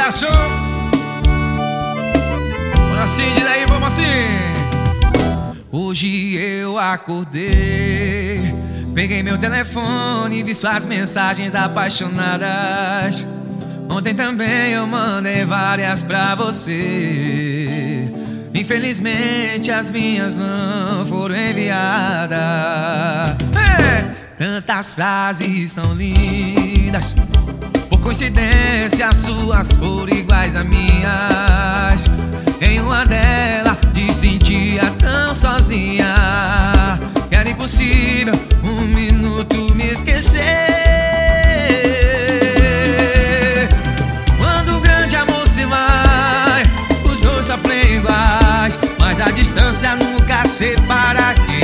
Show. Vamos assim, diz aí, vamos assim. Hoje eu acordei, peguei meu telefone e vi suas mensagens apaixonadas. Ontem também eu mandei várias pra você. Infelizmente as minhas não foram enviadas. Tantas frases tão lindas, por coincidência suas foram iguais a minhas. Em uma delas te sentia tão sozinha que era impossível um minuto me esquecer. Quando o grande amor se vai, os dois sofrem iguais, mas a distância nunca separa quem